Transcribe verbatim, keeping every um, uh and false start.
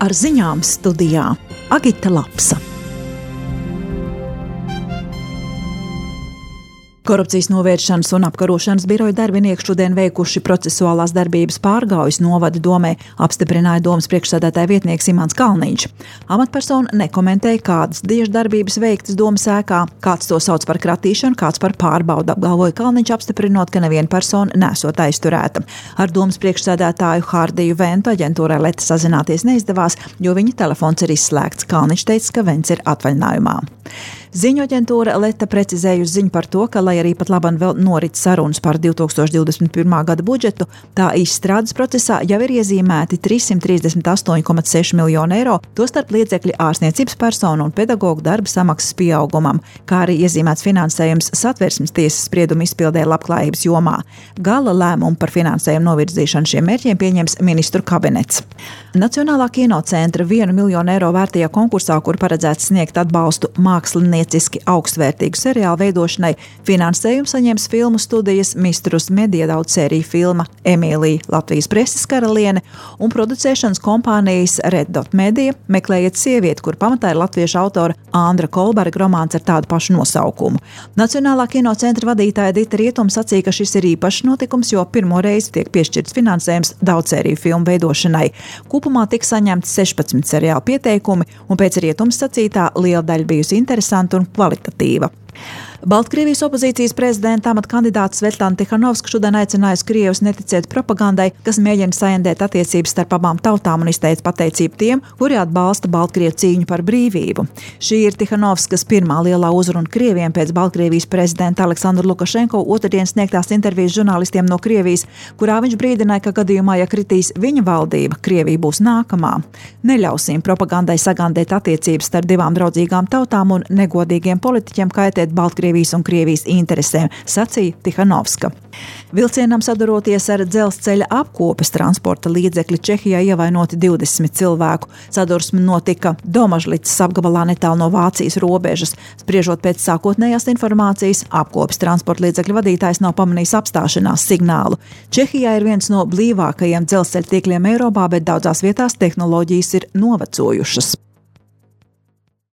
Ar ziņām studijā Agita Lapsa. Korupcijas novēršanas un apkarošanas biroja darbinieki šodien veikuši procesuālās darbības pārgaujas Novada domē, apstiprināja domas priekšsēdētāja vietnieks Imants Kalniņš. Amatpersona nekomentēja, kādas tieši darbības veiktas domas ēkā, kāds to sauc par kratīšanu, kāds par pārbaudu, apgalvoja Kalniņš, apstiprinot, ka neviena persona nesot aizturēta. Ar domas priekšsēdētāju Hārdiju Ventu aģentūrai Leta sazināties neizdevās, jo viņa telefons ir izslēgts. Kalniņš teica, ka Vents ir atvaļinājumā. Ziņu aģentūra Leta precizējusi ziņu par to, ka, lai arī pat labam vēl norit sarunas par divi tūkstoši divdesmit pirmā gada budžetu, tā izstrādes procesā jau ir iezīmēti trīs simti trīsdesmit astoņi komats seši miljoni eiro, tostarp līdzekļi ārstniecības personu un pedagoģu darba samaksas pieaugumam, kā arī iezīmēts finansējums Satversmes tiesas spriedumu izpildē labklājības jomā. Gala lēmumu par finansējumu novirzīšanu šiem mērķiem pieņems ministru kabinets. Nacionālā kinocentra vienu miljonu eiro vērtajā konkursā, kur paredzēts sniegt atbalstu mākslinieciski augstvērtīgu seriālu veidošanai, finansējumu saņems filmu studijas Mistrus Media daudzsēriju filma Emīlija, Latvijas preses karaliene, un producēšanas kompānijas Red Dot Media Meklējiet sievieti, kur pamatā ir latviešu autora Andra Kolberga romāns ar tādu pašu nosaukumu. Nacionālā kinocentra vadītāja Dita Rietuma sacīja, ka šis ir īpašs notikums, jo pirmo reizi tiek piešķirts finansējums daudzsēriju filmu veidošanai. Kopumā tika saņemti sešpadsmit seriālu pieteikumi, un pēc Rietums sacītā liela daļa bijusi interesanta un kvalitatīva. Baltkrievijas opozīcijas prezidenta amata kandidāte Svetlana Tihanovska šodien aicinājusi Krievus neticēt propagandai, kas mēģina saindēt attiecības starp abām tautām un izteica pateicību tiem, kuri atbalsta Baltkrievu cīņu par brīvību. Šī ir Tihanovskas pirmā lielā uzruna Krieviem pēc Baltkrievijas prezidenta Aleksandra Lukašenko otrdien sniegtās intervijas žurnālistiem no Krievijas, kurā viņš brīdināja, ka gadījumā, ja kritīs viņa valdība, Krievija būs nākamā. Neļausim propagandai sagandēt attiecības starp divām draudzīgām tautām un negodīgiem politiķiem kaitēt Baltkrievijas un Krievijas interesēm, sacīja Tihanovska. Vilcienam saduroties ar dzelzceļa apkopes transporta līdzekļi Čehijā ievainoti divdesmit cilvēku. Sadursme notika Domažlicas apgabalā netālu no Vācijas robežas. Spriežot pēc sākotnējās informācijas, apkopes transporta līdzekļu vadītājs nav pamanījis apstāšanās signālu. Čehijā ir viens no blīvākajiem dzelzceļa tīkliem Eiropā, bet daudzās vietās tehnoloģijas ir novecojušas.